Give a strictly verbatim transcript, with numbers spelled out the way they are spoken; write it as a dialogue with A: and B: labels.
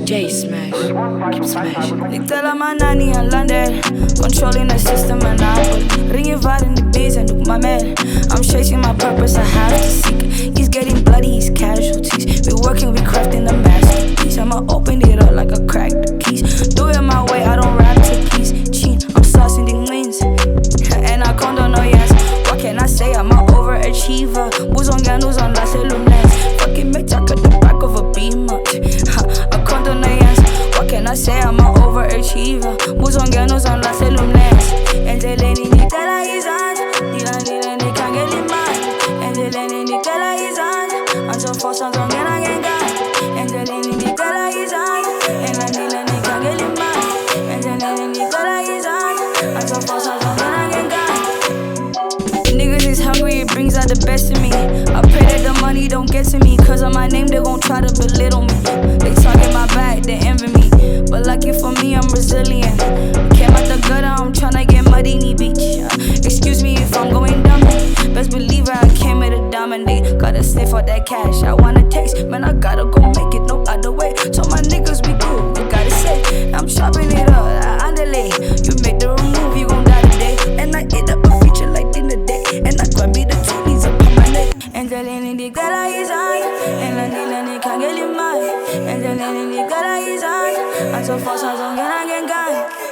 A: J Smash, keep smashing.
B: Ik tel aan mijn nanny in London, controlling the system monopoly. Ring je vader in de beats en doe my man. I'm chasing my purpose, I have to seek. He's getting bloody, he's casualties. We working, we crafting the masterpiece. I'ma open it up like I cracked the keys. Do it my way, I don't rap to please. Cheat, I'm saucing the wins, and I condone no yes. What can I say? I'm an overachiever. Who's on Ganus on La Cellunes? Fucking bitch, I cut the back of a beamer. I condone no yes. What can I say? I'm an overachiever. Who's on Ganus on La Cellunes? And they let me tell her he's on. Dila dila ni can't get in mind. And they let me tell her he's on. I'm so far, so I'm gonna get gone. And they let me tell her he's on. And I dila ni can't get in mind. And they let me tell her he's on. I'm so far, so I'm gonna get gone. Niggas is hungry, it brings out the best in me. I pray that the money don't get to me. Cause of my name, they gon' try to belittle me. They talking my back, they envy me. But lucky for me, I'm resilient. Came out the gutter, I'm tryna get muddy knee beach. Excuse me if I'm going dumb. Best believe I came here to dominate. Gotta sniff for that cash, I wanna taste. Man, I gotta go make it no other way. So my niggas be cool, you gotta say. I'm chopping it up, I underlay. You make the remove, you gon' die today. And I eat up a feature like dinner day. And I grab me the two knees up on my neck. And the lady the girl is on. And the lady can't get in mind. And the lady the girl is on. I'm so fast, I'm so gonna get gone.